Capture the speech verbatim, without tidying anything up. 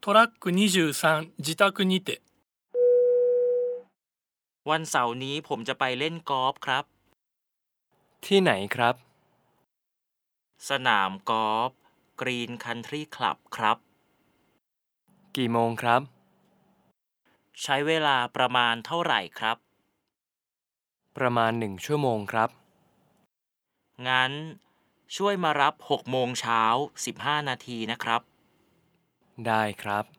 トラックにじゅうさん自宅にてวันเสาร์นี้ผมจะไปเล่นกอล์ฟครับที่ไหนครับสนามกอล์ฟกรีนคันทรีคลับครับกี่โมงครับใช้เวลาประมาณเท่าไหร่ครับประมาณหนึ่งชั่วโมงครับงั้นช่วยมารับหกโมงเช้าสิบห้านาทีนะครับได้ครับ